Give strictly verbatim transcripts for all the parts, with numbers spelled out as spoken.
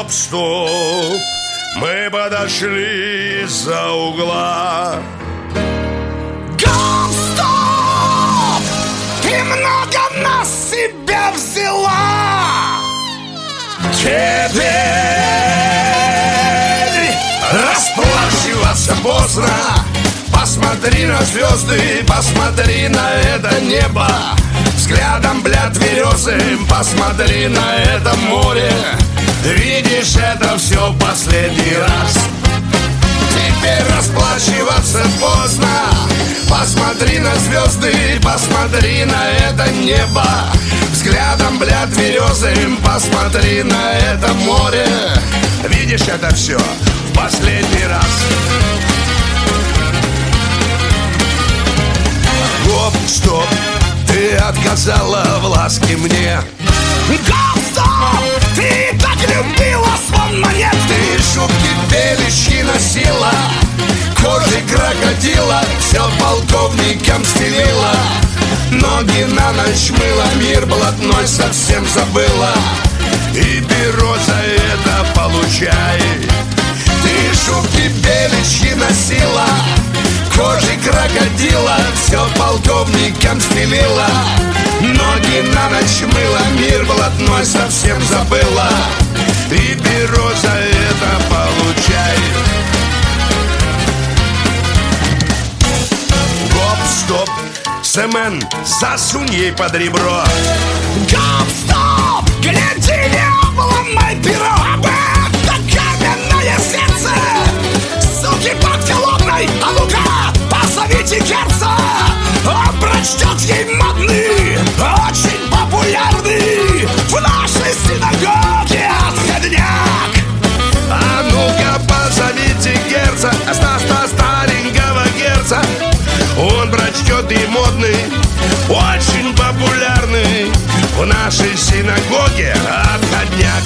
Гоп-стоп, мы подошли из-за угла. Гоп-стоп, ты много на себя взяла. Теперь расплачиваться поздно. Посмотри на звезды, посмотри на это небо. Взглядом, бля, тверезым, посмотри на это море. Видишь, это все в последний раз. Теперь расплачиваться поздно. Посмотри на звезды, посмотри на это небо. Взглядом, бля, тверезым, посмотри на это море. Видишь, это все в последний раз. Гоп-стоп, ты отказала в ласке мне. Гоп-стоп, ты так любила звон монет. Ты шубки беличьи носила, кожи крокодила, все полковникам стелила. Ноги на ночь мыла, мир блатной совсем забыла. И перо за это получай. Ты шубки беличьи носила, кожи крокодила, все полковникам стелила. Ноги на ночь мыла, мир блатной совсем забыла. И перо за это получай. Гоп-стоп, Семен, засунь ей под ребро. Гоп-стоп, гляди, не обломай перо. Об это каменное сердце, суки под колонной. А ну-ка, позовите Герца, он прочтет ей модный, очень популярный в нашей синагоге отходняк. А ну-ка, позовите Герца, ста-ста старенького Герца. Он прочтет и модный, очень популярный в нашей синагоге отходняк.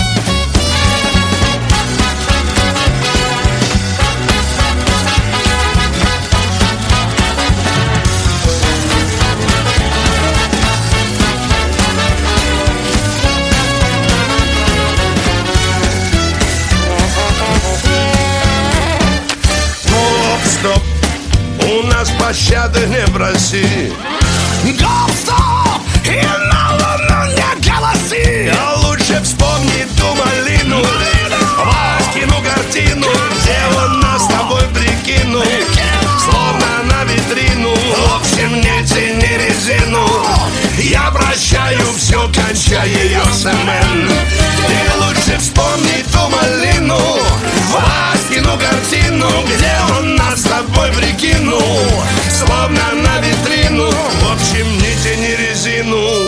Гоп-стоп, у нас пощады не проси. Гоп-стоп, и на луну не голоси. А лучше вспомни ту малину, Васькину картину, где он нас с тобой прикинул, словно на витрину. В общем, не тяни резину, я прощаю все, кончай ее, Семен. Ты лучше вспомни ту малину, Васькину картину, где он нас с тобой прикинул, словно на витрину. В общем, не тяни резину,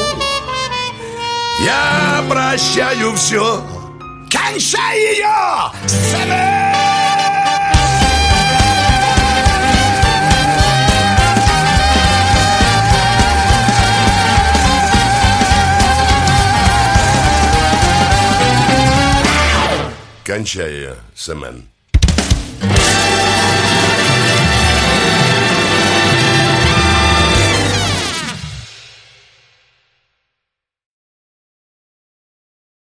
я прощаю все. Кончай ее, Семен! Кончай ее, Семен.